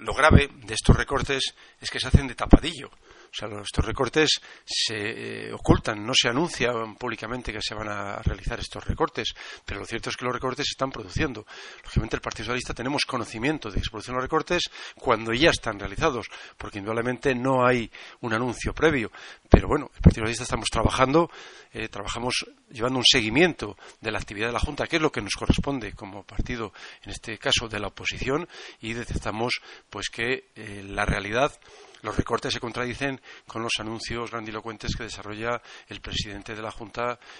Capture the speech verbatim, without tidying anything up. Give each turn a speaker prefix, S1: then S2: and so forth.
S1: lo grave de estos recortes es que se hacen de tapadillo. O sea, estos recortes se eh, ocultan, no se anuncian públicamente que se van a realizar estos recortes, pero lo cierto es que los recortes se están produciendo. Lógicamente, el Partido Socialista tenemos conocimiento de que se producen los recortes cuando ya están realizados, porque indudablemente no hay un anuncio previo. Pero bueno, el Partido Socialista estamos trabajando, eh, trabajamos llevando un seguimiento de la actividad de la Junta, que es lo que nos corresponde como partido, en este caso de la oposición, y detectamos pues que eh, la realidad, los recortes se contradicen con los anuncios grandilocuentes que desarrolla el presidente de la Junta